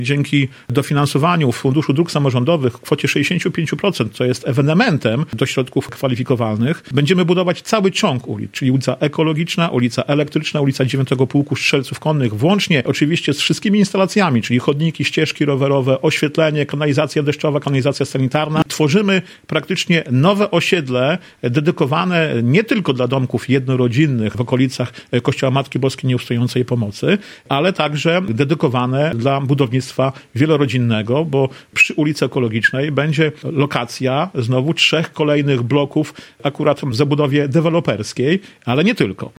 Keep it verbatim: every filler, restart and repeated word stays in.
dzięki dofinansowaniu Funduszu Dróg Samorządowych w kwocie sześćdziesiąt pięć procent, co jest ewenementem do środków kwalifikowalnych, będziemy budować cały ciąg ulic, czyli ulica Ekologiczna, ulica Elektryczna, ulica dziewiątego Pułku Strzelców Konnych, włącznie oczywiście z wszystkimi instalacjami, czyli chodniki, ścieżki rowerowe, oświetlenie, kanalizacja deszczowa, kanalizacja sanitarna. Tworzymy praktycznie nowe osiedle dedykowane nie tylko dla domków jednorodzinnych w okolicach Kościoła Matki Boskiej Nieustojącej Pomocy, ale także dedykowane dla budownictwa wielorodzinnego, bo przy ulicy Ekologicznej będzie lokacja znowu trzech kolejnych bloków akurat w zabudowie deweloperskiej, ale nie tylko.